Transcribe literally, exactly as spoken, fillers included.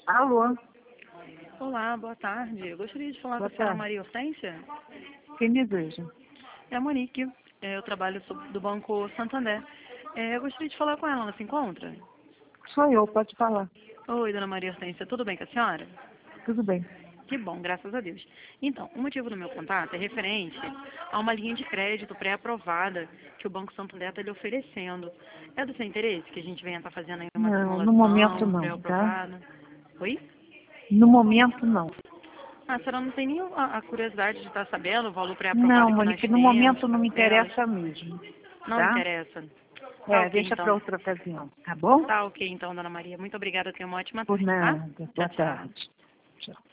Alô, Olá, boa tarde. Eu gostaria de falar boa com a senhora tarde. Maria Hortência. Quem deseja? É a Monique. É, Eu trabalho so- do Banco Santander. É, Eu gostaria de falar com ela. Ela se encontra? Sou eu, pode falar. Oi, dona Maria Hortência. Tudo bem com a senhora? Tudo bem. Que bom, graças a Deus. Então, o motivo do meu contato é referente a uma linha de crédito pré-aprovada que o Banco Santander está lhe oferecendo. É do seu interesse que a gente venha estar fazendo aí uma Não, no momento simulação não, tá? pré-aprovada? Oi? No momento não. Ah, a senhora não tem nem a a curiosidade de estar sabendo o valor Não, pré-aprovado que nós Monique, no temos momento com não me as telas? interessa mesmo, Não tá? interessa. Tá É, ok, deixa para então. outra ocasião, tá bom? Tá ok, então, dona Maria. Muito obrigada. Tenha uma ótima Por tarde, tá? nada. Tchau, Boa tchau. tarde. Tchau.